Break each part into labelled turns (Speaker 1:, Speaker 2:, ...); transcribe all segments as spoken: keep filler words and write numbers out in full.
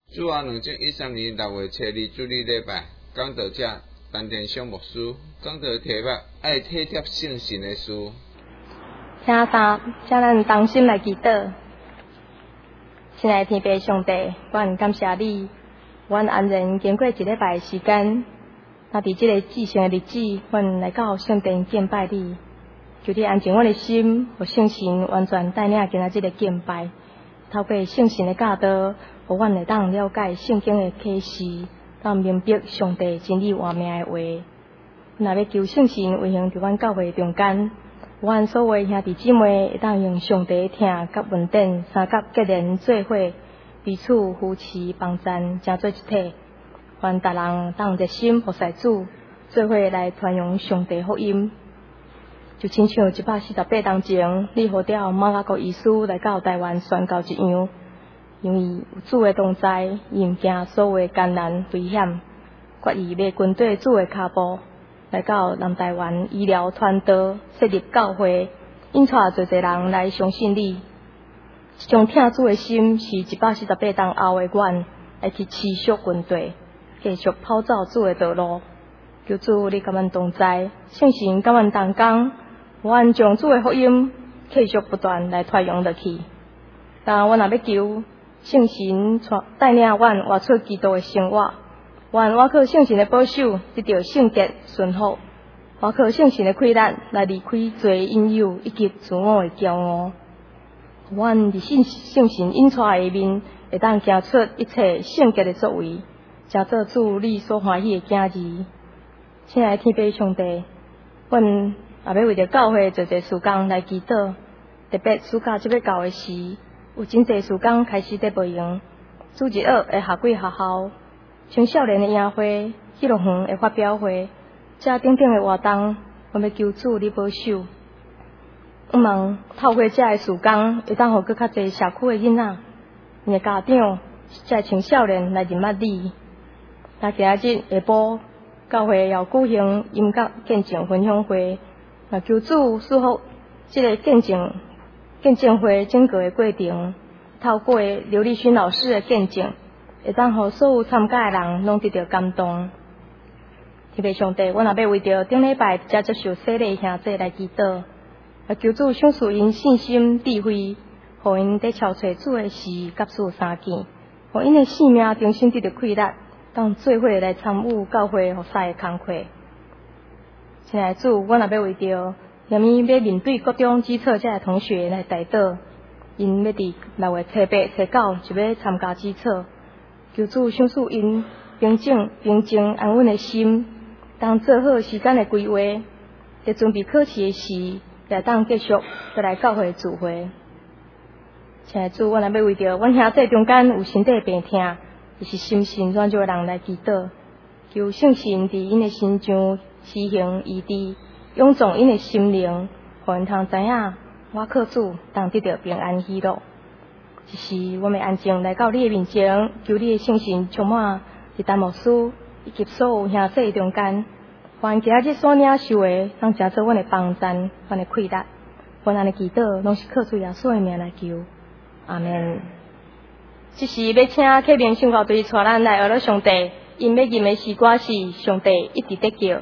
Speaker 1: 主啊，两千一三年六月初二主日礼拜，讲道者陈田祥牧师讲道题目爱体贴圣神的事。
Speaker 2: 请三，请咱同心来祈祷。亲爱的天父上帝，阮感谢你，阮安然经过一礼拜的时间，那伫这个至圣的日子，阮来到圣殿敬拜你。求你安静阮的心，互圣神完全带领今仔日的敬拜。透过圣神的教导，互阮会当了解圣经的启示，当明白上帝真理活命的话。若要求圣神运行伫阮教会中间，阮所有兄弟姊妹会当用上帝的听甲稳定三甲结连做伙，彼此扶持帮赞，成做一体。愿逐人当热心服侍主，做伙来传扬上帝福音。就亲像一百四十八年前，你呼召马雅各医师来到台湾宣教一样，因为有主的同在，伊毋惊所有的艰难危险，决意要跟对主的脚步，来到南台湾医疗传道，设立教会，引带侪侪人来相信你。这种听主的心，是一百四十八年后的阮，来去持续跟对，继续跑走主的道路。求主你甲阮同在，圣神甲阮同工。阮将主的福音继续不断来传扬落去。但阮若要求圣神带领阮活出基督的生活，愿我靠圣神的保守，得到圣洁顺服；我靠圣神的开力来离开罪引诱以及自我的骄傲。阮伫圣圣神引带下面，会当行出一切圣洁的作为，成做主你所欢喜的囝儿。亲爱的天父上帝，阮也要为着教会做侪事工来祈祷，特别暑假即要到的时，有真侪事工开始在培养。主日学的下季学校，青少年的营会，迄落园的发表会，这等等的活动，我要求主你保守。我望透过这个事工，会当互更较侪社区的囡仔、因的家长、这青少年来认捌你。那今仔日下晡，教会要举行音乐见证分享会。那求主赐福这个见证见证会整个的过程，透过刘立勋老师的见证，会当互所有参加的人拢得到感动。天父上帝，阮也要为着顶礼拜才接受洗礼兄弟来祈祷，啊求主赏赐因信心智慧，互因在超找主的事甲事三件，互因的性命重新得到开力，当做伙来参与教会服侍的工课。亲爱的主，阮也要为着下面要面对各种基测这些同学来代祷，因要伫六月初八、初九就要参加基测，求主赏赐因平静、平静、安稳的心，当做好时间的规划，在准备考试的时，来当继续再来教会聚会。亲爱的主，阮也要为着阮兄弟中间有身体病痛，就是心神软弱的人来祈祷，求圣神伫因的心上施行医治，永壮因的心灵，互因通知影，我靠主当得到平安喜乐。一时，我们安静来到你的面前，求你的圣神充满伫陈牧师以及所有兄弟中间，愿今仔日所领受的，当成做阮的帮赞，阮的快乐。阮安尼祈祷，拢是靠主耶稣的名来求。阿门。这时要请客明宣教队带咱来学了上帝，因要吟的诗歌是上帝一直在叫。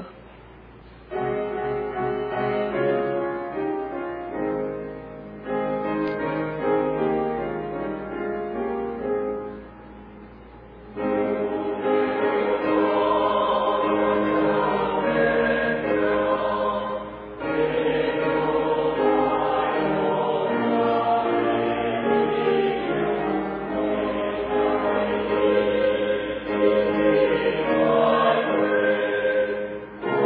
Speaker 3: Amen.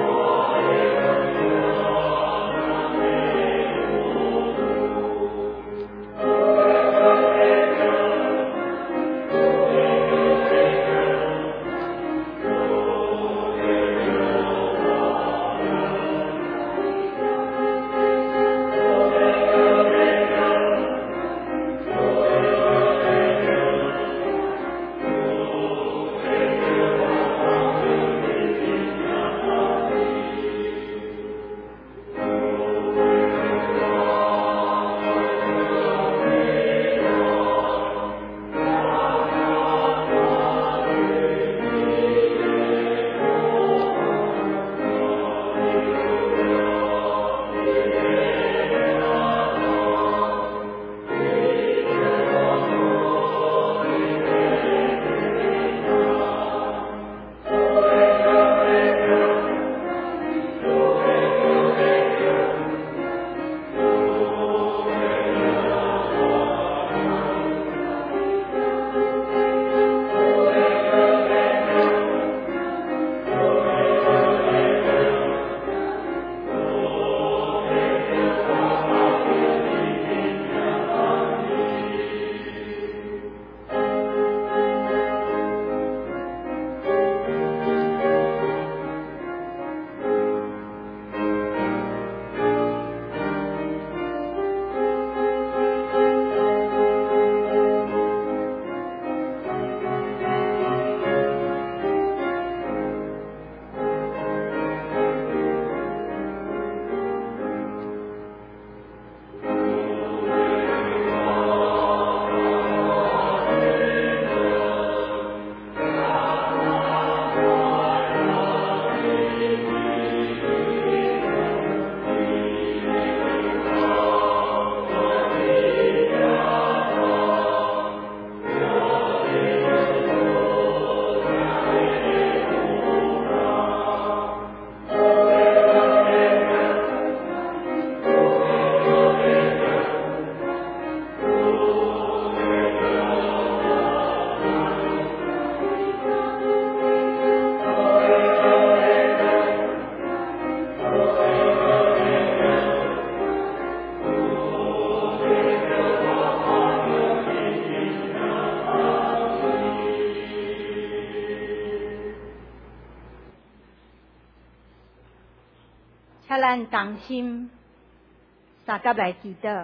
Speaker 3: 请咱同心三甲来祈祷。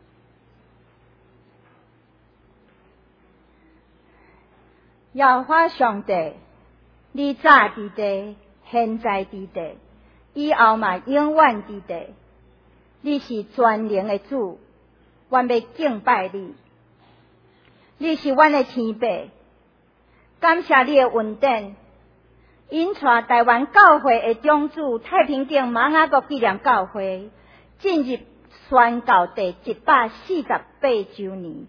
Speaker 3: 耶和华上帝，你早伫地，现在伫地，以后嘛永远伫地。你是全能的主，阮要敬拜你。你是阮的天父，感谢你的恩典，引带台湾教会的种子太平境马雅国纪念教会进入宣教第一百四十八周年。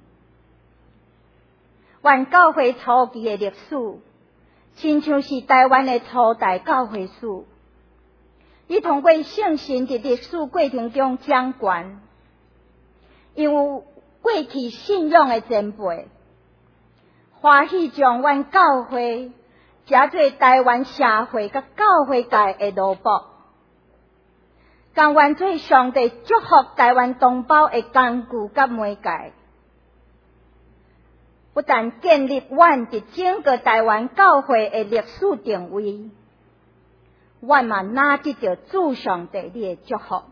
Speaker 3: 原教会初期的历史，亲像是台湾的初代教会史。你通过圣神伫历史过程中掌权，因为过去信仰的前辈，欢喜将阮教会加做台湾社会甲教会界的奴仆，甘愿做上帝祝福台湾同胞的工具甲媒介，不但建立阮伫整个台湾教会的历史定位，阮嘛拿得到主上帝你的祝福。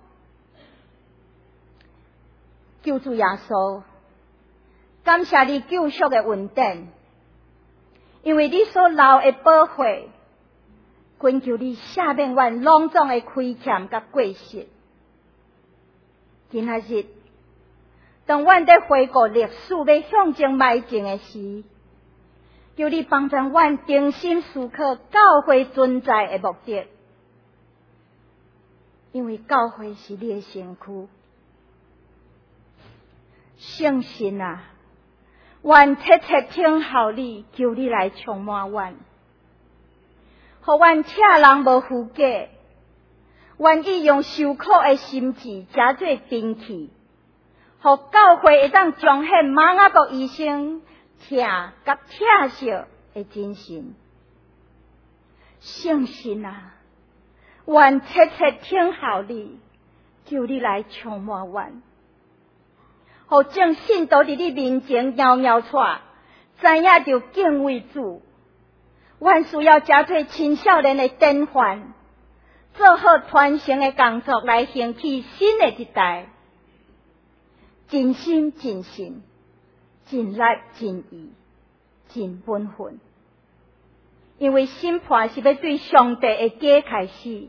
Speaker 3: 救主耶稣，感谢你救赎的恩典，因为你所留的宝血，恳求你赦免阮隆重的亏欠甲过失。今仔日，当阮在回顾历史要向前迈进的时，求你帮助阮定心思考教会存在的目的，因为教会是你的身躯。圣神啊，愿切切听候你，求你来充满阮，互阮车人无虚假，愿意用受苦的心志加做兵器，互教会会当彰显马雅国医生疼甲疼惜的精神。圣神啊，愿切切听候你，求你来充满阮，互正信徒伫你面前摇摇带，知影着敬畏主。阮需要加做青少年的典范，做好传承的工作，来兴起新的一代。尽心尽性，尽力尽意，尽本分。因为审判是要对上帝的家开始。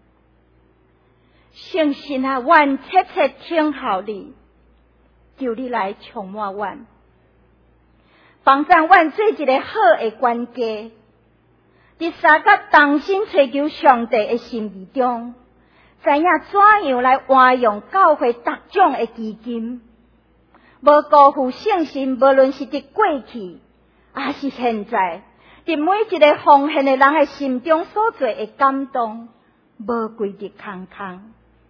Speaker 3: 圣神啊，愿切切听候你，求你来充满阮，帮助阮做一个好的管家。伫三甲同心追求上帝的心意中，知影怎样来活用教会各种的基金，无辜负圣神，无论是伫过去还是现在，伫每一个奉献的人的心中所做的感动，无归伫空空。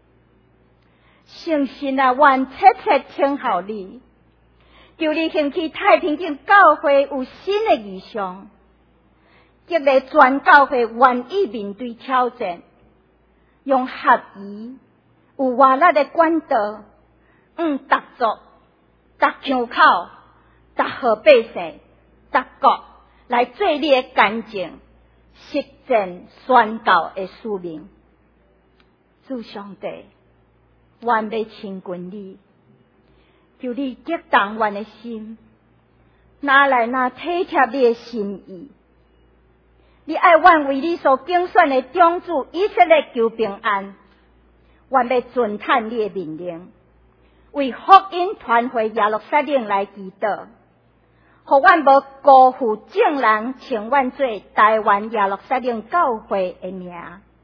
Speaker 3: 圣神啊，愿切切听候你，求你兴起太平境教会有新的意象，激励全教会愿意面对挑战，用合宜、有活力的管道，嗯，逐族、逐腔口、逐号百姓、逐国来做你的干净，实践宣教的使命。主上帝，愿要亲近你，求你激动阮的心，拿来那体贴你的心意。你爱愿为你所竞选的种子以色列求平安，愿要遵探你的命令，为福音传回耶路撒冷来祈祷，互阮无辜负众人请阮做台湾耶路撒冷教会的名。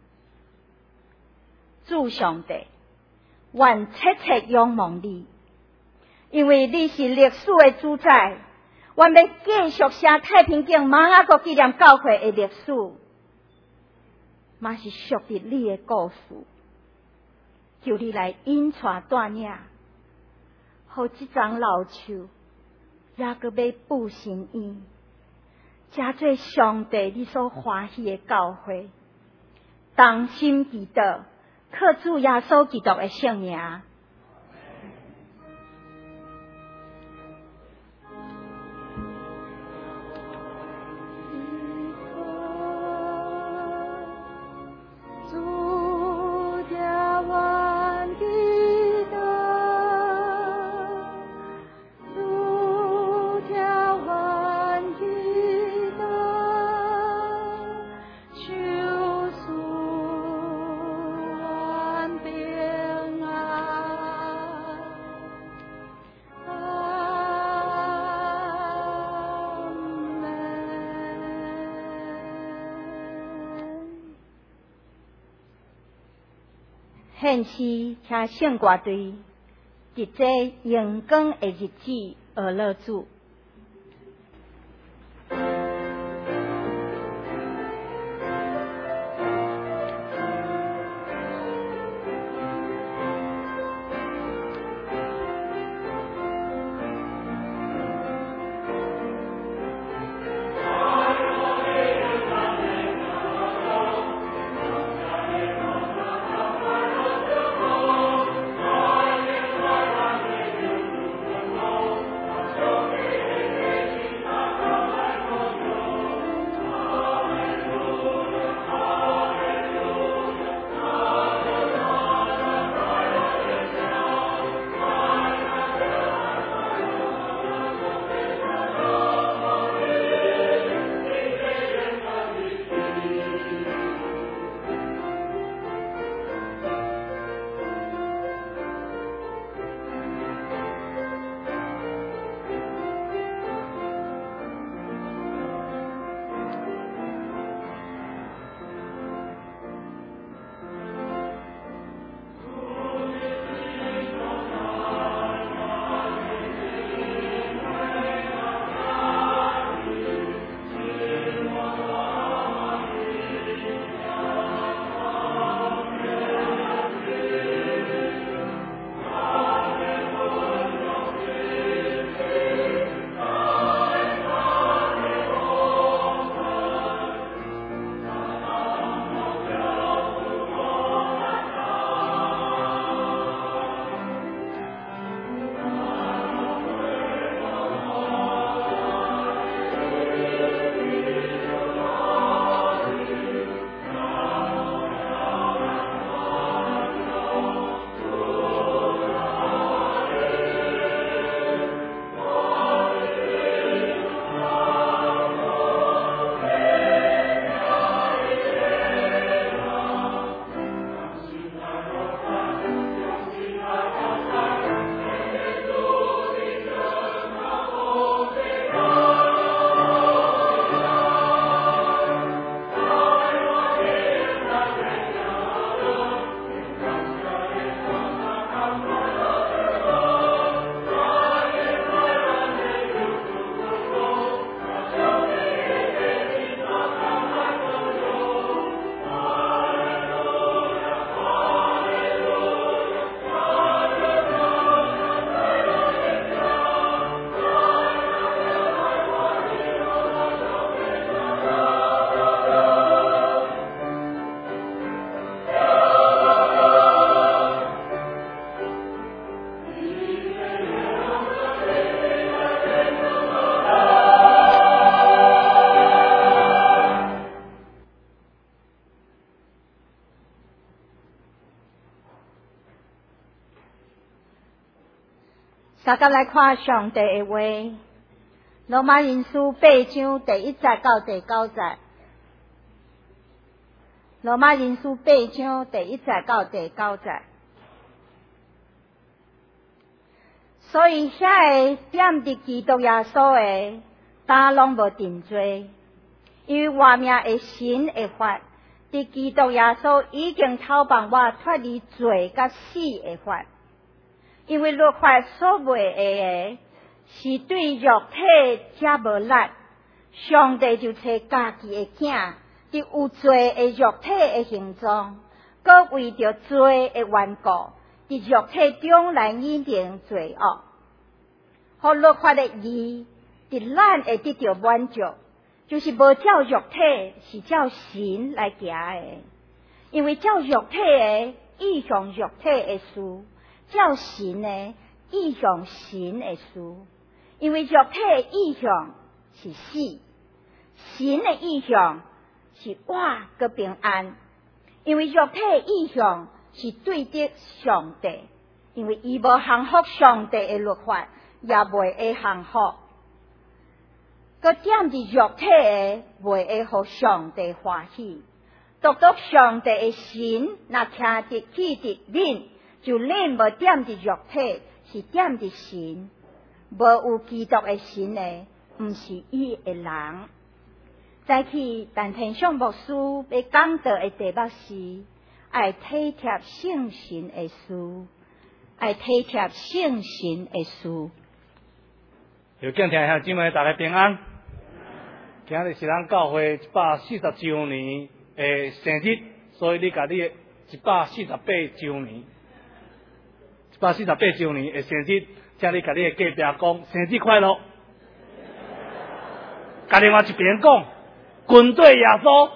Speaker 3: 主上帝，愿切切仰望你，因为你是历史的主宰。阮要继续写太平境马雅国纪念教会的历史，嘛是属于你的故事。求你来引带带领，互这张老树也阁要布新衣，加做上帝你所欢喜的教会。同心祈祷，靠主耶稣基督的圣名。主叫献诗请圣歌队伫这阳光的日子而乐主。大家来看上帝的话，罗马人书八章第一节到第九节。罗马人书八章第一节到第九节。所以遐个点伫基督耶稣的，打拢无定罪，因为活命的神的法，伫基督耶稣已经透帮我脱离罪甲死的法。因为律法所袂下的，是对肉体遮无力，上帝就找家己的囝，伫有罪的肉体的形状，搁为着罪的缘故，伫肉体中来拟定罪恶，互律法的义，伫咱会得到满足，就是无照肉体，是照神来行的。因为照肉体的，意向肉体的事。照神的意向神的事，因为肉体的意向是死，神的意向是活个平安。因为肉体的意向是对敌上帝，因为伊无降服上帝的律法，也袂会降服。个点伫肉体的袂会互上帝欢喜，独独上帝的神若听得起伫恁。就恁无点伫肉体，是点伫神，无有基督的神呢，毋是伊的人。再去但天上牧师要讲道的题目是爱体贴圣神的事，爱体贴圣神的事。
Speaker 4: 有敬听兄姊妹，大家平安。今日是咱教会一百四十周年的生日，所以你甲你一百四十八周年，一百四十八周年的生日，请你甲你的隔壁讲生日快乐。甲另外一边讲，军队耶稣。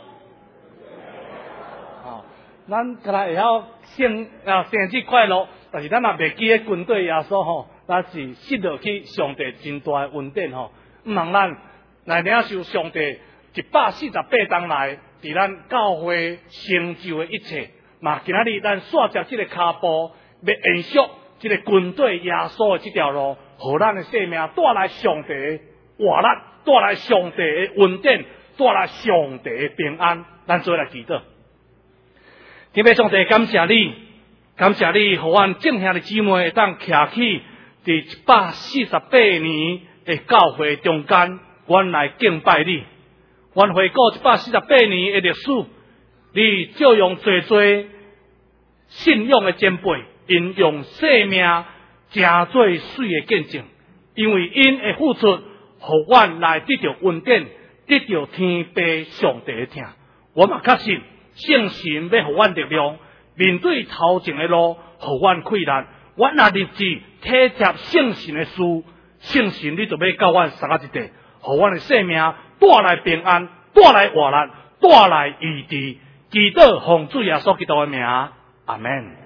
Speaker 4: 哦，咱可能会晓生啊生日快乐，但是咱若袂记个军队耶稣吼，咱是失落去上帝真大的恩典吼。毋通咱来领受上帝一百四十八当来，伫咱教会成就的一切，嘛今仔日咱刷着这个骹步，要延续这个军队耶稣的这条路，互咱的生命带来上帝的活力，带来上帝的恩典，带来上帝的平安。咱做来祈祷，天父上帝，感谢你，感谢你，互阮正兄的姊妹会当徛起伫一百四十八年的教会中间。阮来敬拜你，阮回顾一百四十八年的历史，你就用最最信仰的前辈，因用生命真最水的见证，因为因的付出，互阮来得到恩典，得到天父上帝的听。我嘛确信，圣神要互阮力量，面对头前的路，互阮开力。阮若立志体贴圣神的事，圣神你就要教阮三个一地。互阮的生命带来平安，带来活力，带来医治。祈祷奉主耶稣基督的名，阿门。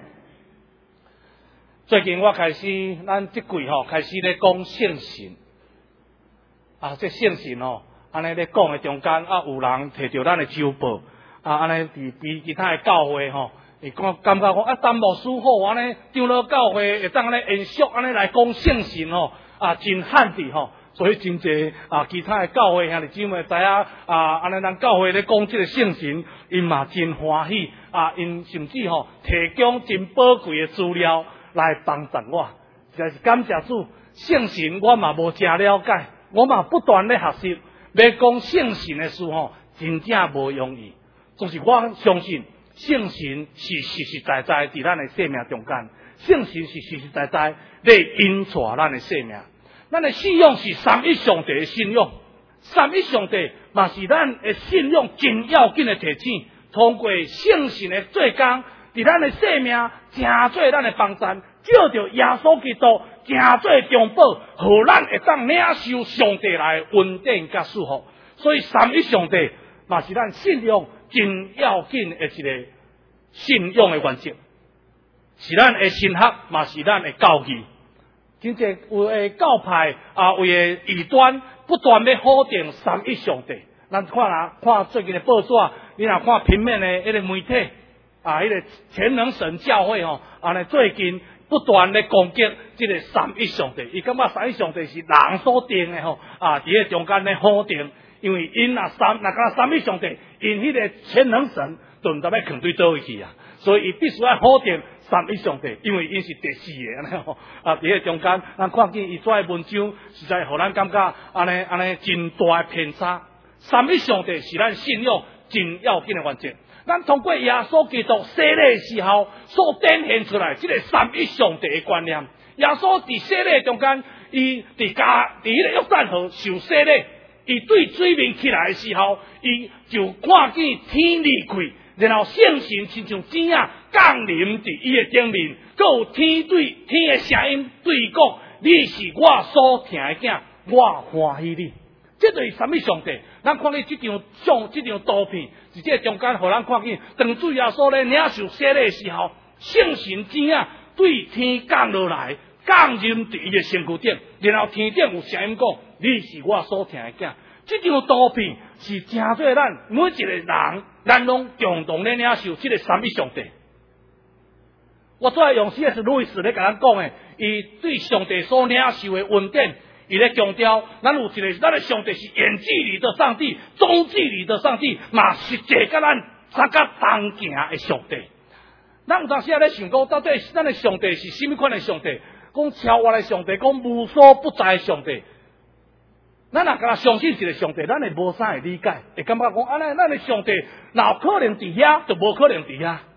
Speaker 4: 最近我开始，咱这季吼开始咧讲圣神啊，这圣神吼，安尼咧讲的中间啊，有人摕到咱的周报啊，安尼伫伫其他的教会吼，伊讲感觉讲啊，詹牧师好，安尼长老教会会当安尼延续安尼来讲圣神吼啊，真罕至吼。所以真侪啊，其他的教会兄弟姊妹知影啊，安尼咱教会咧讲即个圣神，因嘛真欢喜啊，因甚至吼提供真宝贵的资料来帮助我，实在是感谢主。圣神我嘛无真了解，我嘛不断咧学习，要讲圣神的事吼，真正无容易。就是我相信圣神是实实在在伫咱的生命中间，圣神是实实在在咧引带咱的生命。咱的信仰是三一上帝的信仰，三一上帝嘛是咱的信仰真要紧的提醒。通过圣神的做工，伫咱的生命真做咱的帮助，借着耶稣基督真做中保，互咱会当领受上帝来恩典甲祝福。所以三一上帝嘛是咱信仰真要紧的一个信仰的原则，是咱的神学，嘛是咱的教义。真正有诶教派啊，为诶异端不断要否定三一上帝。咱看啦，看最近的报纸，你若看平面诶迄个媒体啊，迄个全能神教会吼，安尼最近不断咧攻击即个三一上帝。伊感觉三一上帝是人所定诶吼，啊，伫迄中间咧否定，因为因若三若讲三一上帝，因迄个全能神顿搭要囥对倒位去啊，所以伊必须要否定三一上帝，因为因是第四个安尼吼，啊，伫迄中间，咱看见伊写的文章，实在互咱感觉安尼安尼真大的偏差。三一上帝是咱信仰真要紧的原则。咱通过耶稣基督洗礼的时候所展现出来，即个三一上帝的观念。耶稣伫洗礼中间，伊伫家伫迄个约旦河受洗礼，伊对水面起来的时候，伊就看见天裂开。然后圣神亲像怎样降临伫伊的顶面，佮有天对天的声音对伊讲：你是我所听的囝，我欢喜你。这就是三一上帝。咱看见这张相、这张图片，伫这中间，互咱看见当主耶稣咧领受洗礼的时候，圣神怎样对天降落来，降临伫伊的身躯顶，然后天顶有声音讲：你是我所听的囝。这张图片是真做咱每一个人，咱拢共同咧领受这个三一上帝。我昨下用 C S 路易斯咧甲咱讲诶，伊对上帝所领受的恩典，伊咧强调，咱有一个咱的上帝是远距离的上帝，中距离的上帝，嘛实际甲咱三甲同行的上帝。咱有当时啊咧想讲，到底咱的上帝是甚么款的上帝？讲超越的上帝，讲无所不在的上帝。咱若敢相信一个上帝，咱会无啥会理解，会感觉讲安尼，咱的上帝哪可能伫遐，就无可能伫遐。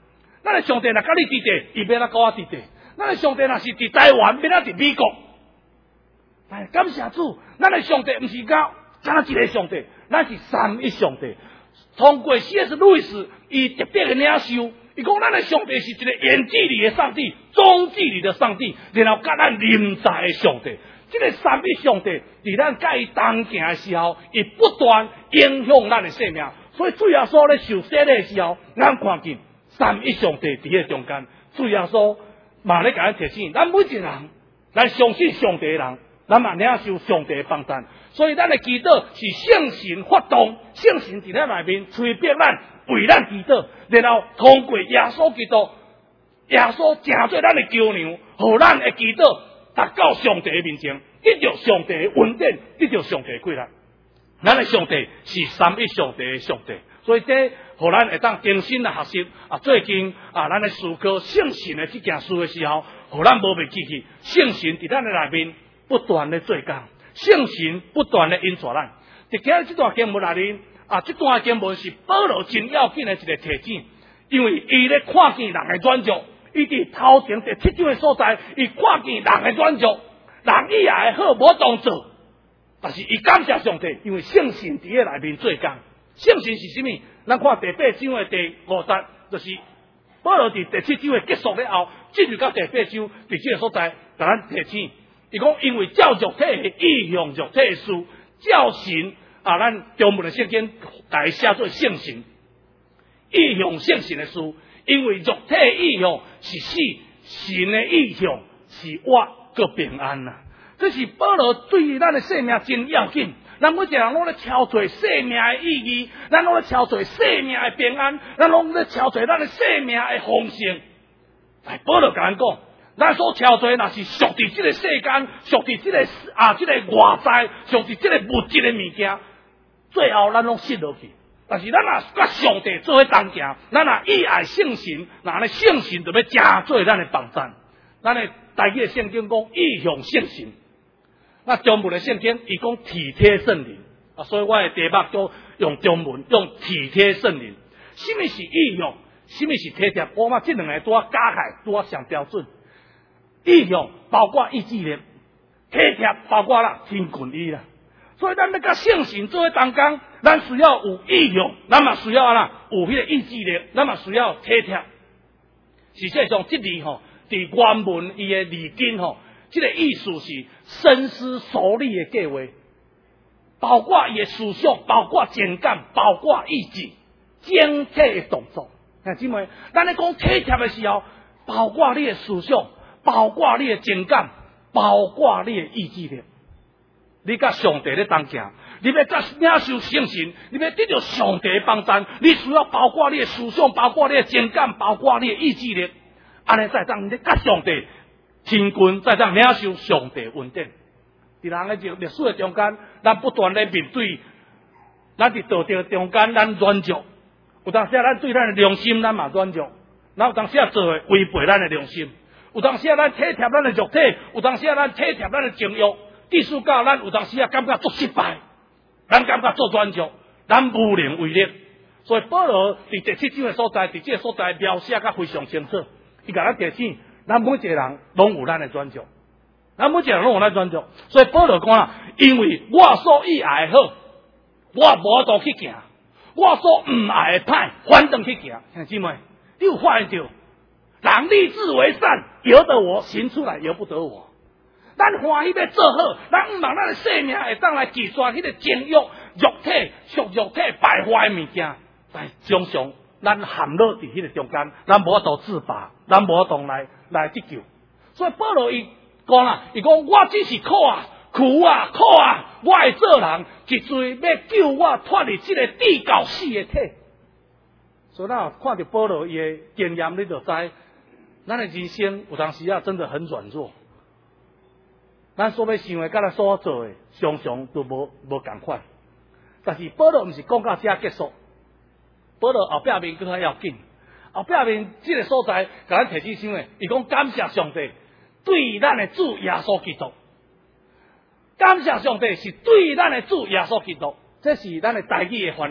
Speaker 4: 咱的上帝若甲你伫地，伊免咱甲我伫地；咱的上帝若是伫台湾，免咱伫美国。哎，感谢主，咱的上帝毋是讲敢若一个上帝，咱是三一上帝。通过 C S 路易斯，伊特别的领袖，伊讲咱的上帝是一个远距离的上帝，中距离的上帝，然后甲咱临在的上帝。这个三一上帝伫咱甲伊同行的时候，伊不断影响咱的生命。所以主耶稣咧受洗的时候，咱看见三一上帝伫迄中间。主耶稣嘛咧甲咱提醒，咱每一个人，咱相信上帝的人，咱嘛领受上帝的帮助。所以咱的祈祷是圣神发动，圣神伫咱内面催逼咱为咱祈祷，然后通过耶稣基督，耶稣成做咱的桥梁，互咱的祈祷达到上帝的面前，得到上帝的恩典，得到上帝的归纳。咱的上帝是三一上帝的上帝，所以这互咱会当更新来学习啊。最近啊，咱的思考圣神的这件事的时候，互咱无袂记去，圣神伫咱的内面不断的做工，圣神不断的引导咱。伫今日这段经文内面啊，这段经文是保罗真要紧的一个提醒，因为伊咧看见人的软弱，伊伫头前第七章的所在，伊看见人的软弱，人以外好无当做。但是伊感谢上帝，因为圣神伫个内面做工。圣神是什么？咱看第八章的第五节，就是保罗伫第七章的结束了后，进入到第八章伫这个所在，甲咱提醒。伊讲，因为照肉体的意向、肉体的事，照神啊，咱中文的圣经来写做圣神，意向圣神的事，因为肉体的意向是死，神的意向是活个平安呐。这是保罗对咱的生命真要紧，咱每一个人拢咧超找生命的意义，咱拢咧超找生命的平安，咱拢咧超找咱的生命的丰盛。哎，保罗甲咱讲，咱所超找若是属伫这个世间，属伫这个啊这个外在，属伫这个物质的物件，最后咱拢失落去。但是咱若甲上帝做伙同行，咱若以爱圣神，那咧圣神就要加做咱的帮助。咱的台语的圣经讲意向圣神。那中文的圣经伊讲体贴圣灵啊，所以我的题目都用中文用体贴圣灵。什么是意向？什么是体贴？我嘛这两个都要加起，都要上标准。意向包括意志力，体贴包括啦天群意啦。所以咱要甲圣神做伙同工，咱需要有意向，咱嘛需要啦有迄个意志力，咱嘛需要体贴。实际上，这里吼，伫原文伊的字根吼。这个意思是深思熟虑的计划，包括伊的思想，包括情感，包括意志，整体的动作。看姊妹，咱咧讲体贴的时候，包括你的思想，包括你的情感，包括你的意志力。你甲上帝咧同行，你要甲领受圣神，你要得到上帝的帮助，你需要包括你的思想，包括你的情感，包括你的意志力。安尼再当你甲上帝。天君在当领受上帝恩典，伫人的历史的中间，咱不断咧面对，咱伫道德中间，咱软弱，有当时咱对咱的良心，咱嘛软弱，然后有当时做的违背咱的良心，有当时咱体贴咱的肉体，有当时咱体贴咱的情欲，意思到咱有当时感觉做失败，咱感觉做软弱，咱无能为力。所以保罗伫第七章的所在，伫这个所在描写甲非常清楚，伊甲咱提醒。咱每一个人拢有咱的软弱，咱每一个人拢有咱软弱，所以保罗讲啦，因为我所以爱的好，我无度去行；我所唔爱的歹，反正去行。兄弟姊妹，你有发现到，人立志为善，由得我行出来，由不得我。咱欢喜要做好，咱唔望咱的生命会当来击刷迄个情欲、肉体、属肉体败坏的物件，但常常。咱陷落伫迄个中间，咱无法度自拔，咱无法度来来得救。所以保罗伊讲啦，伊讲我只是苦啊，苦啊，苦啊，我会做人，一嘴要救我脱离这个地高死的体。所以咱看到保罗伊的经验，你就知，咱的人生有当时啊，真的很软弱。咱所要想的，甲咱所做的，常常都无无共款。但是保罗毋是讲到这结束。保罗后壁面更较要紧，后壁面这个所在，甲咱提起想的，伊讲感谢上帝对咱的主耶稣基督，感谢上帝是对咱的主耶稣基督，这是咱的台语的翻译。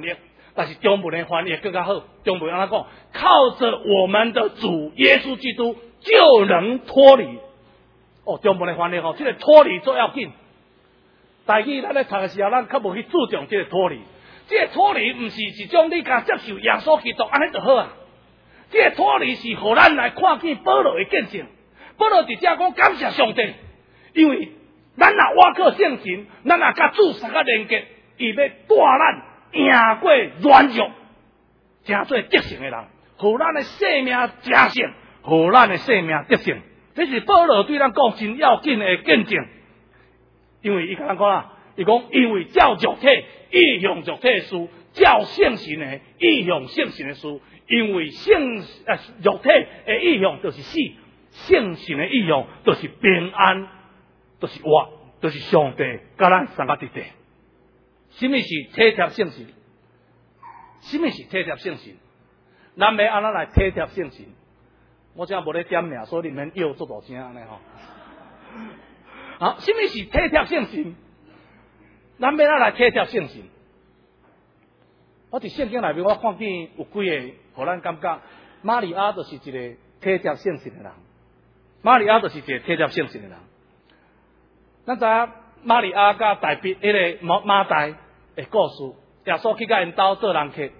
Speaker 4: 但是中文的翻译更加好，中文安怎讲？靠着我们的主耶稣基督就能脱离。哦，中文的翻译吼，这个脱离最要紧。台语咱咧读的时候，咱较无去注重这个脱离。这个脱离唔是一种你甲接受耶稣基督安尼就好啊。这个脱离是互咱来看见保罗的见证。保罗直接讲感谢上帝，因为咱若挖靠圣神，咱若甲主三个连结，伊要带咱赢过软弱，成做得胜的人，互咱的生命加胜，互咱的生命得胜。这是保罗对咱讲真要紧的见证。因为伊甲咱讲啊，伊讲因为照肉体意向肉体的事，照圣神的意向圣神的事，因为圣啊肉体的意向就是死。圣神的意向就是平安，就是活，就是上帝甲咱三个伫地。什么是体贴圣神？什么是体贴圣神？咱要安怎来体贴圣神？我这无咧点名，所以你们又做大声安尼吼。好，什么是体贴圣神？咱要安怎来体贴圣神？我伫圣经内面我看见有几个，互咱感觉玛利亚就是一个体贴圣神的人。玛利亚就是一个体贴圣神的人。咱知影玛利亚甲大比迄个马马大的故事，耶稣去甲因兜做人客。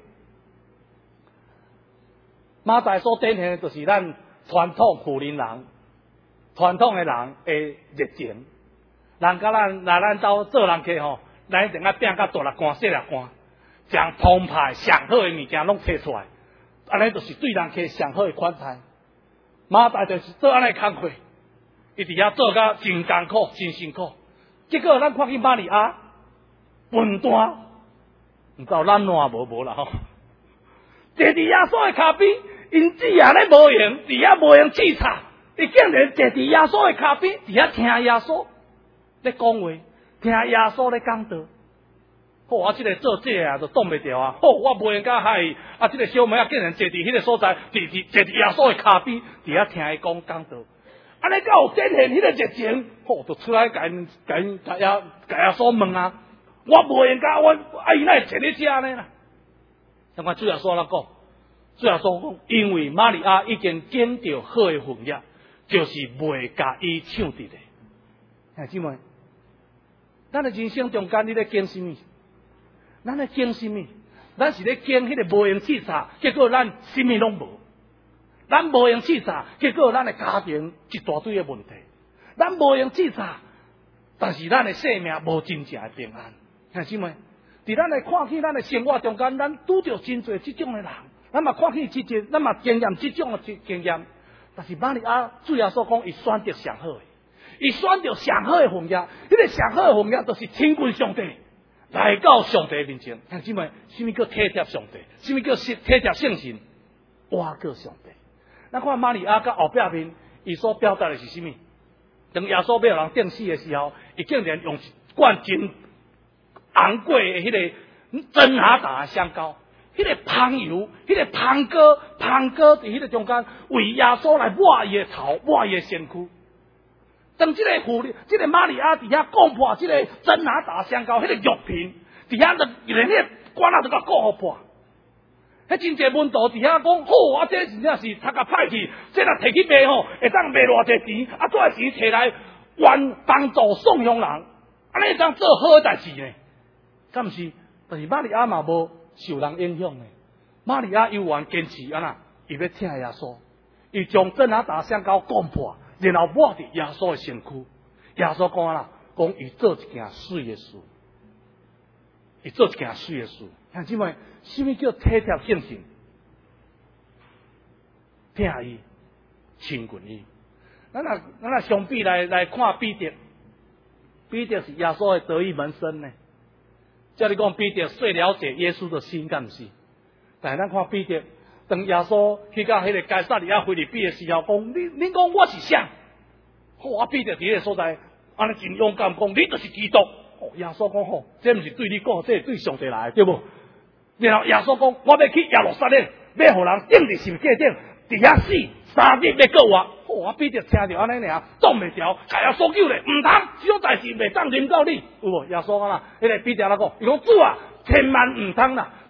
Speaker 4: 马大所典型的就是咱传统富人人、传统的人的热情。人甲咱来咱兜做人客吼，咱一定爱拼甲大力官、细力官，将澎湃上好的物件拢摕出来，安尼就是对人客上好的款待。马大就是做安尼工课，伊伫遐做甲真艰苦、真辛苦。结果咱看见玛利亚笨蛋，毋知有咱烂无无啦吼。坐伫耶稣的骹边，因姊也咧无用，伫遐无用刺插，伊竟然坐伫耶稣的骹边，伫遐听耶稣咧讲话，听耶稣咧讲道。好，啊，即个做这个啊，就挡袂掉啊！好，我无用甲害伊，啊，即个小妹啊，竟然坐伫迄个所在，坐伫坐伫耶稣的骹边，伫遐听伊讲讲道。安尼才有展现迄个热情，好，就出来甲因甲因甲耶甲耶稣问啊！我无用甲我啊，伊哪会坐咧遮呢啦？相看主耶稣安怎讲？主耶稣讲，因为玛利亚已经拣着好的婚约，就是袂甲伊抢伫咧。兄姊妹，咱的人生中间你咧拣什么？咱咧拣什么？咱是咧拣迄个无用刺插，结果咱什么拢无。咱无用刺插，结果咱的家庭一大堆的问题。咱无用刺插，但是咱的生命无真正的平安。兄姊妹，伫咱来看见咱的生活中间，咱拄着真侪即种的人，咱嘛看见即种，咱嘛经验即种的经验。但是玛利亚主要所讲，伊选择上好的，伊选择上好的婚约。迄个上好的婚约，就是亲近上帝。来到上帝面前，兄姊妹，什么叫体贴上帝？什么叫体贴圣神？挖过上帝。咱看玛利亚甲后壁面，伊所表达的是什么？当耶稣要人钉死的时候，伊竟然用一罐真昂贵的迄个真哈达的香膏，迄个香油，迄个香膏，香膏伫迄个中间为耶稣来抹伊的头，抹伊的身躯。当这个妇女，这个玛利亚伫遐讲破这个真哈达香膏，迄个药品伫遐就连迄个管啊都甲讲破。迄真侪门徒伫遐讲，好啊，这真正是读甲歹去，这若摕去卖吼，会当卖偌济钱，啊，做钱摕来援帮助送乡人，安尼当做好代志呢？敢毋是？但是玛利亚嘛无受人影响呢。玛利亚犹原坚持安那，伊要听耶稣，伊将真啊大香膏讲破，然后抹伫耶稣的身躯。耶稣讲啦，讲伊做一件水的事，伊做一件水的事。兄姊妹，什么叫体贴圣神？听伊，亲近伊。咱若咱若相比来来看彼得，彼得是耶稣的得意门生呢。叫你讲彼得最了解耶稣的心，敢毋是？但是咱看彼得，当耶稣去到迄个该撒利亚腓立比的时候，讲你你讲我是啥？好，啊彼得伫迄个所在，安尼真勇敢讲，你就是基督。哦，耶稣讲吼，这毋是对你讲，这是对上帝来的，对无？然后耶稣讲，我要去耶路撒冷，要互人钉伫十字架顶，伫遐死三日要过我。哦，啊彼得听着安尼尔，挡袂牢，甲耶稣救咧，毋通，小代志袂当临到你，有无？耶稣讲啦，迄个彼得啦讲，伊讲主啊，千万毋通啦，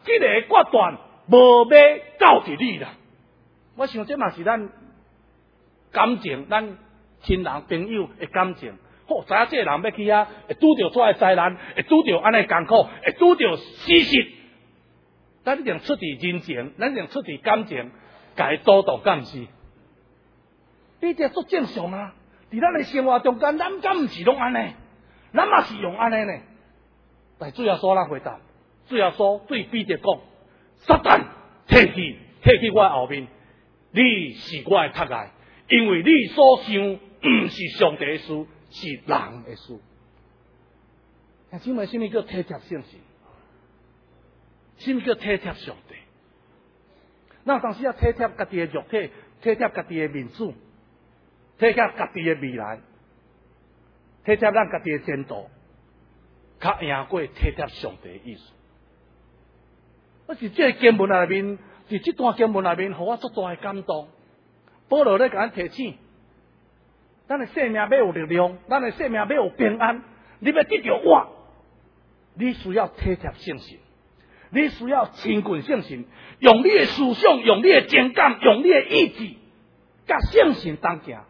Speaker 4: 这个决断无要到伫你啦。我想这嘛是咱感情，咱亲人朋友的感情。好，知影这个人要去啊，会拄着遮个灾难，会拄着安尼艰苦，会拄着死实。咱一定出伫人情，咱一定出伫感情，甲伊主动，敢毋是？你这足正常啊！伫咱的生活中间，咱敢毋是拢安尼？咱嘛是用安尼呢？但主要所咱回答，主要所对彼得讲：撒旦摕去摕去我后面，你是我的挚爱，因为你所想毋是上帝的事，是人的事。兄姊妹，什么叫体贴圣神？什么叫体贴上帝？咱有当时要体贴家己的肉体，体贴家己的面子，体贴家己的未来，体贴咱家己的前途，较赢过体贴上帝的意思。我是这个经文内面，伫这段经文内面，互我足大的感动。保罗咧甲咱提醒，咱的生命要有力量，咱的生命要有平安。你要得到我，你需要体贴圣神。你需要亲近圣神，用你的思想，用你的情感，用你的意志，甲圣神同行，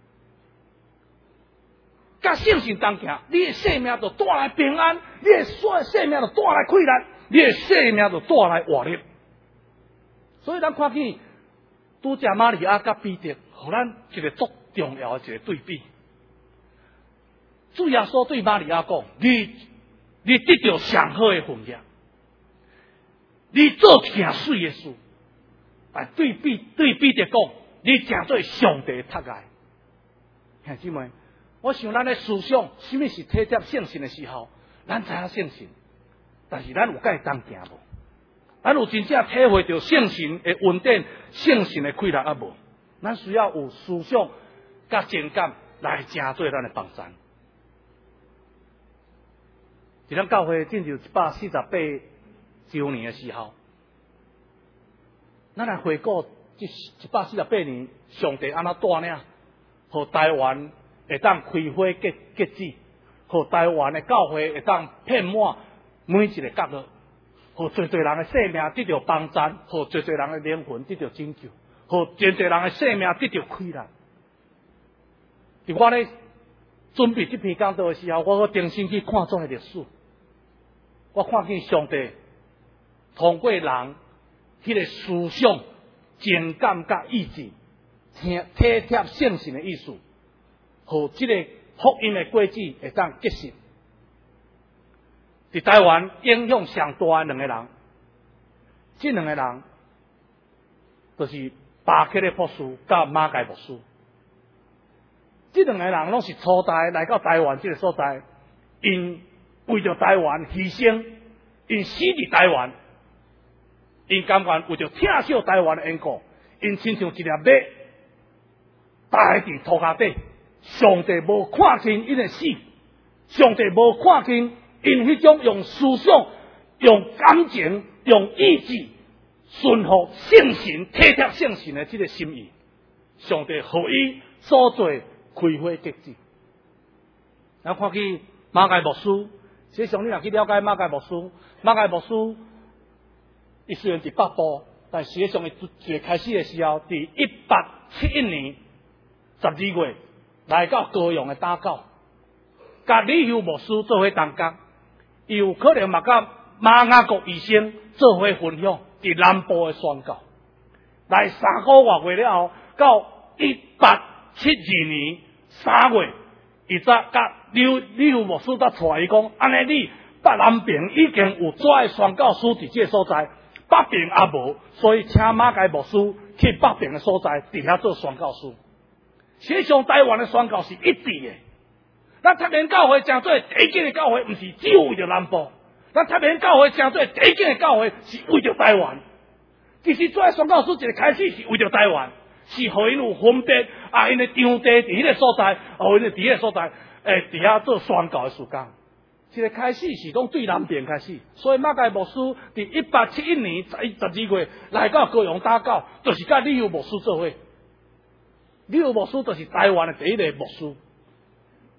Speaker 4: 甲圣神同行，你的生命就带来平安，你的生命就带来快乐，你的生命就带来活力。所以咱看见拄只玛利亚甲彼得，互咱一个足重要的一个对比。主耶稣对玛利亚讲：你你得到上好的婚约。你做件水的事，但对比对比着讲，你正做上帝的挚爱。兄姊妹，我想咱的思想，什么是体贴圣神的时候，咱知影圣神，但是咱有甲伊同行无？咱有真正体会到圣神的稳定、圣神的快乐啊无？咱需要有思想甲情感来成做咱的帮山。伫咱教会进入一百四十八周年的时候，咱来回顾这一百四十八年，上帝安怎带领，互台湾会当开花结结籽，互台湾的教会会当遍满每一个角落，互最多人的生命得到帮助，互最多人的灵魂得到拯救，互最多人的生命得到快乐。伫我咧准备这篇讲道的时候，我定心去看这个历史，我看见上帝通过人迄个思想、情感甲意志，体体贴圣神的意思，互这个福音的果子会当结实。伫台湾影响上大的两个人，这两个人就是巴克的博士甲马盖博士。这两个人拢是初代来到台湾这个所在，因为着台湾牺牲，因死伫台湾。因甘愿为着疼惜台湾的缘故，因亲像一粒马，待伫涂骹底。上帝无看轻因的死，上帝无看轻因迄种用思想、用感情、用意志顺服圣神、体贴圣神的这个心意。上帝互伊所做开花结籽。咱看去马盖牧师，实际上你若去了解马盖牧师，马盖牧师。伊虽然伫北部，但实际上伊最开始的时候，伫一八七一年十二月来到高雄的打狗，甲李修牧师做伙同工，伊有可能嘛甲马雅国医生做伙分享伫南部的宣教。来三个月月了后，到一八七二年三月，伊则甲李李修牧师则带伊讲，安尼你北南边已经有遮个宣教师伫这个所在。北平也无，所以请马介牧师去北平的所在，伫遐做宣教师。实际上，台湾的宣教是一致的。咱太平教会正做第一间的教会，毋是只有为着南部。咱太平教会正做第一间的教会，是为着台湾。其实做宣教师一个开始是为着台湾，是互因有分别啊，因的场地伫迄个所在，互因伫迄个所在，诶，伫遐做宣教的时间。这个开始是讲对南边开始，所以马介牧师伫一八七一年十十二月来到高雄打狗，就是甲李修牧师做伙。李修牧师就是台湾的第一个牧师。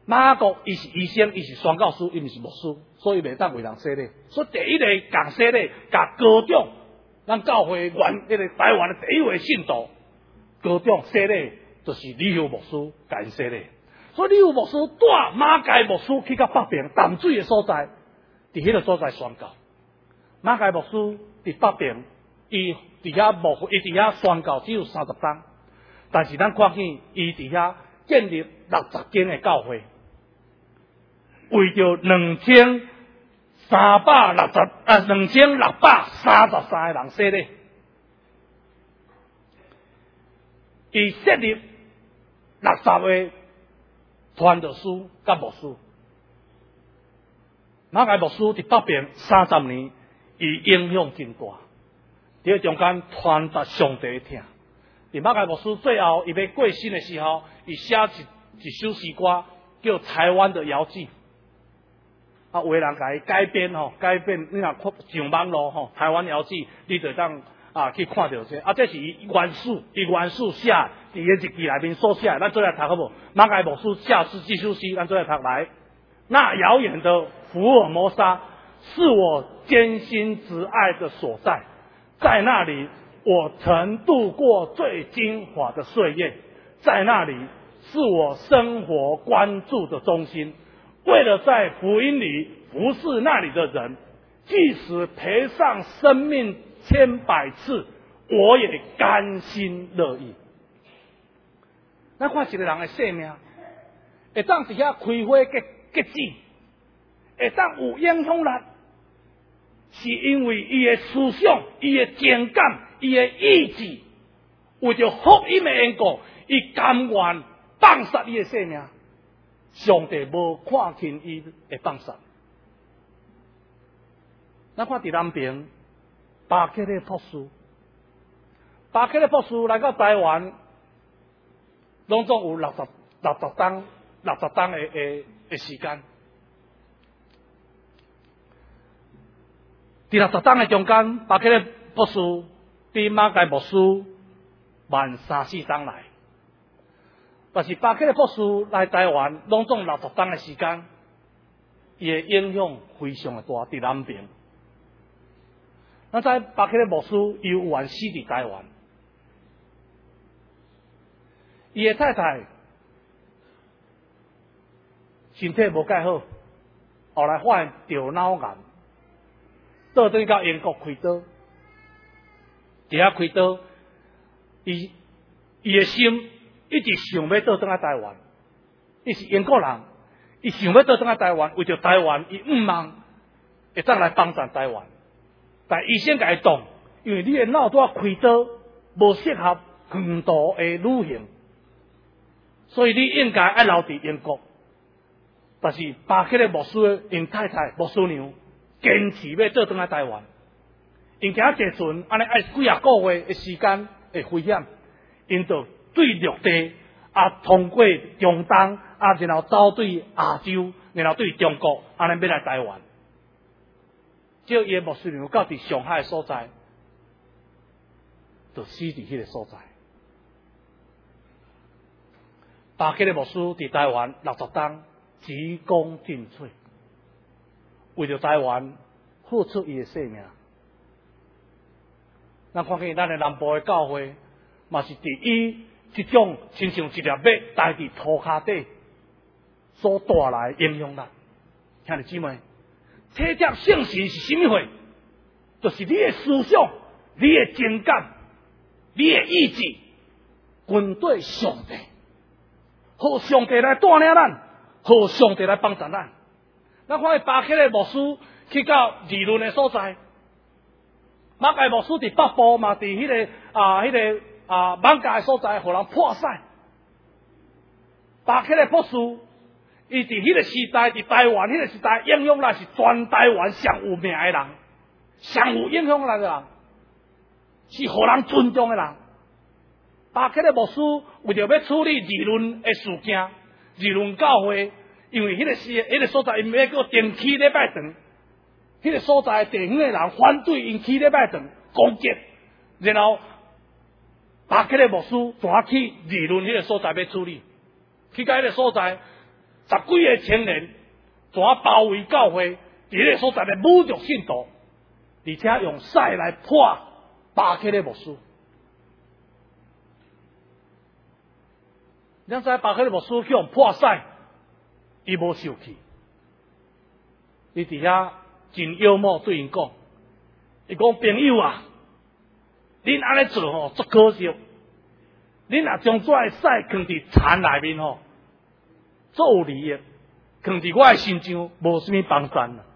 Speaker 4: 马雅各伊是医生，伊是宣教师，伊毋是牧师，所以袂当为人洗礼。所以第一个共洗礼，甲高中，咱教会原迄个台湾的第一位信徒，高中洗礼就是李秀牧师甲因洗礼。所以李秀牧师带马偕牧师去到北平淡水的所在，伫迄个所在宣教。马偕牧师伫北平，伊伫遐牧，伊伫遐宣教只有三十天，但是咱看见伊伫遐建立六十间的教会。为着两千三百六十啊，两千六百三十三个人洗礼，伊设立六十个传道师甲牧师。马偕牧师伫北平三十年，伊影响真大。伫中间传达上帝的听。伫马偕牧师最后伊要过身的时候，伊写一一首诗歌，叫《台湾的摇记》。啊，有个人甲伊改编吼，改编你若看上网络吼，台湾摇记，你就当啊去看到这。啊，这是伊原始，伊原始写伫个日记内面所写，咱做来读好无？马偕牧师写诗这首诗，咱做来读来。那遥远的福尔摩沙是我艰辛挚爱的所在，在那里我曾度过最精华的岁月，在那里是我生活关注的中心。为了在福音里服侍那里的人，即使赔上生命千百次，我也甘心乐意。咱看一个人的生命，会当伫遐开花结结籽，会当有影响力，是因为伊的思想、伊的情感、伊的意志，为着福音的缘故，伊甘愿放杀伊的生命。上帝无看轻伊会放杀。咱看伫南平，巴克的博士，巴克的博士来到台湾，拢总有六十六十天、六十天的的的时间。伫六十天的中间，巴克的博士比马偕牧师慢三四天来。但是巴克的博士来台湾，拢总六十天的时间，伊的影响非常的大。伫南平，咱知巴克的牧师伊有原死伫台湾，伊的太太身体无介好，后来发现着脑癌，倒转到英国开刀，伫遐开刀，伊伊的心。一直想要倒转来台湾，伊是英国人，伊想要倒转来台湾，为着台湾，伊毋望会当来帮助台湾。但医生甲伊讲，因为你的脑袋开刀无适合远途的旅行，所以你应该爱留伫英国。但是巴克的牧师因太太牧师娘坚持要倒转来台湾，因行坐船，安尼爱几啊个月的时间会危险，因就。对陆地啊，通过中东啊，然后走对亚洲，然后对中国，安尼要来台湾。只要伊牧师娘到伫上海的所在，就死伫迄个所在。巴克的牧师伫台湾六十天，鞠躬尽瘁，为着台湾付出伊的性命。咱看见咱的南部的教会，嘛是伫伊。这种亲像一粒麦待伫土骹底所带来的影响力，兄弟姊妹，体贴圣神是什么货？就是你的思想、你的情感、你的意志，跟对上帝，互上帝来带领咱，互上帝来帮助咱。咱看巴克的牧师去到理论的所在，马偕牧师伫北部嘛，伫迄个啊，迄个。啊，网架的所在，互人破产。巴克的博士，伊伫迄个时代，伫台湾迄个时代，影响力是全台湾上有名的人，上有影响力的人，是互人尊重的人。巴克的牧师为着要处理理论的事件，理论教会，因为迄个时，迄个所在因要叫定期礼拜堂，迄个所在地方的人反对因起礼拜堂攻击，然后。巴克的牧师带去理论迄个所在要处理，去到迄个所在， 十几个青年，怎包围教会，伫个所在的侮辱信徒，而且用屎来泼巴克的牧师。咱知巴克的牧师去用泼屎，伊无受气，伊伫遐真幽默对因讲，伊讲朋友啊，恁安尼做吼足可惜，恁若将这屎放伫田内面吼，足有利益，放伫我的身上无啥物帮助啊。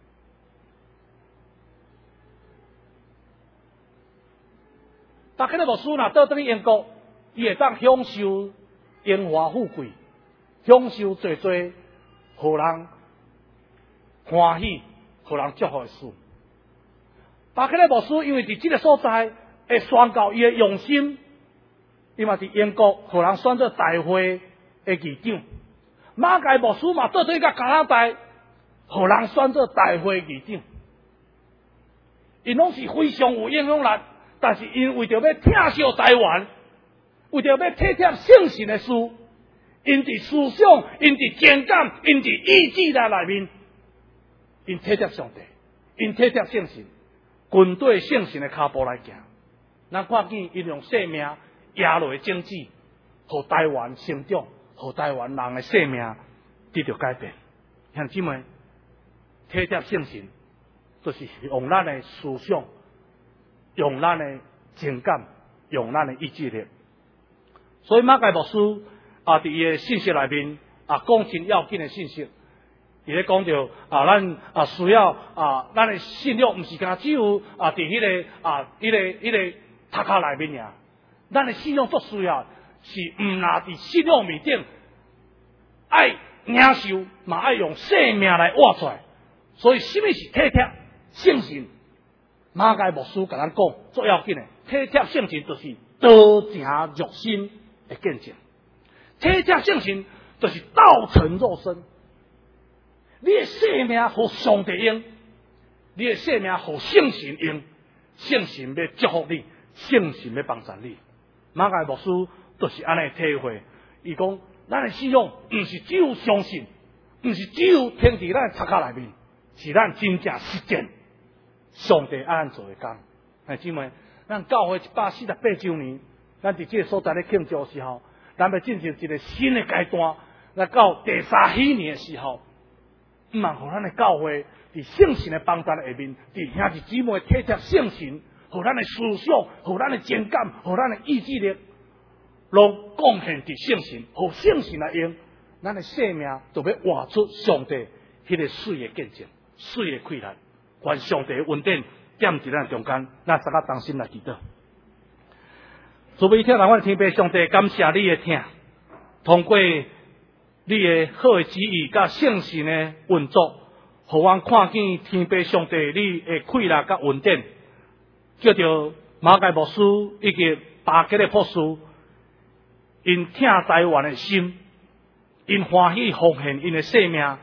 Speaker 4: 巴克的牧师若倒转去英国，伊会当享受荣华富贵，享受做做互人欢喜、互人祝福的事。巴克的牧师因为伫这个所在会宣告伊的用心，伊嘛伫英国互人选做大会的议长。马介牧师嘛倒转甲加拿大，互人选做大会议长。因拢是非常有影响力。但是因为着要疼惜台湾，为着要体贴圣神的事，因伫思想、因伫情感、因伫意志力内面，因体贴上帝，因体贴圣神，军队圣神的脚步来行。咱看见因用性命压落的政治，互台湾成长，互台湾人的性命得到改变。兄姊妹，体贴圣神，就是用咱的思想。用咱的情感，用咱的意志力。所以马介牧师啊，伫伊的信息内面啊，讲真要紧的信息。伊咧讲到啊，咱啊需要啊，咱的信仰毋是干只有啊，伫迄、那个啊，迄、那个迄、那个塔卡内面尔。咱的信仰足需要，是毋拿伫信仰面顶，爱领受，嘛爱用生命来活出来。所以，什么是体贴圣神？马介牧师甲咱讲，最要紧的体贴圣神，就是道成肉身的见证。体贴圣神，就是道成肉身。你的生命互上帝用，你的生命互圣神用，圣神要祝福你，圣神要帮助你。马介牧师就是安尼体会，伊讲，咱的信仰毋是只有相信，毋是只有听伫咱的塔卡内面，是咱真正实践。上帝安做的工，弟兄姊妹，咱教会一百四十八周年，咱伫这个所在咧庆祝的时候，咱要进入一个新的阶段。来到第三禧年的时候，毋茫互咱的教会伫圣神的帮助下面，伫兄弟姊妹体贴圣神，互咱的思想，互咱的情感，互咱的意志力，拢贡献伫圣神，互圣神来用，咱的生命就要活出上帝迄个水的见证，水的溃烂。愿上帝的恩典点伫咱中间，咱大家同心来祈祷。主要听人阮天父上帝，感谢你的听，通过你的好的旨意甲圣神的运作，互阮看见天父上帝你的快乐甲恩典，叫着马介牧师以及巴吉的博士，因听台湾的心，因欢喜奉献因的生命。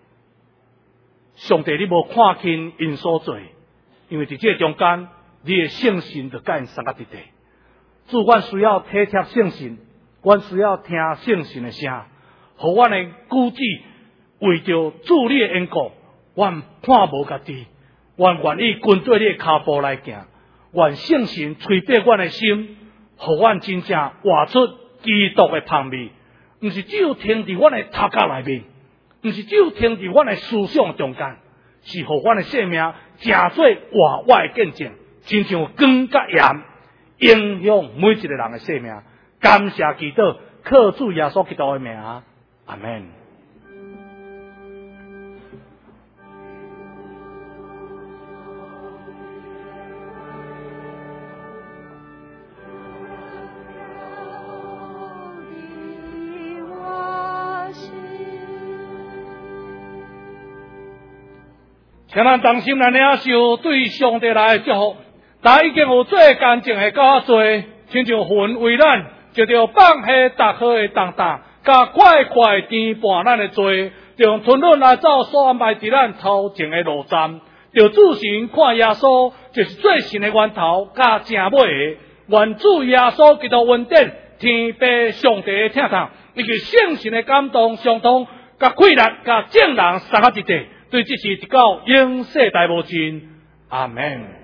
Speaker 4: 上帝，你无看轻因所做，因为伫这中间，你的圣神就甲因相合伫地。主，阮需要体贴圣神，阮需要听圣神的声，互阮的举止为着主你的缘故，阮看无家己，阮愿意跟对你的脚步来行，愿圣神吹拔阮的心，互阮真正活出基督的香味，毋是只有停伫阮的头壳内面。毋是只有停伫阮的思想中间，是互阮的生命诚做活活的见证，亲像光甲盐，影响每一个人的生命。感谢祈祷，靠主耶稣基督的名，阿门。请咱同心来领受对上帝来的祝福。大家已经有做干净的较多，亲像魂为咱，就着放下逐好的重担，甲快快填满咱的罪，就用吞论来走所安排伫咱头前的路站。就主神看耶稣，就是最神的源头，甲正尾的。愿主耶稣基督恩典、天父上帝的疼痛，以及圣神的感动相通， 甲气力、甲正人三合一体，对这是一到永世大无尽。阿门。